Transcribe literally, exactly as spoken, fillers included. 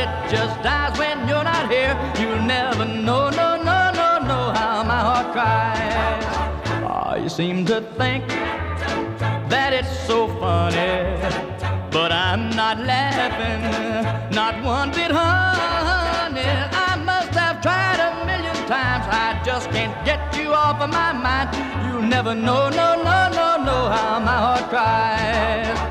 it just dies when you're not here. You'll never know, no, no, no, know how my heart cries. Oh, you seem to think that it's so funny, but I'm not laughing, not one bit, honey. I must have tried a million times, I just can't get you off of my mind. You'll never know, no, no, no, know how my heart cries.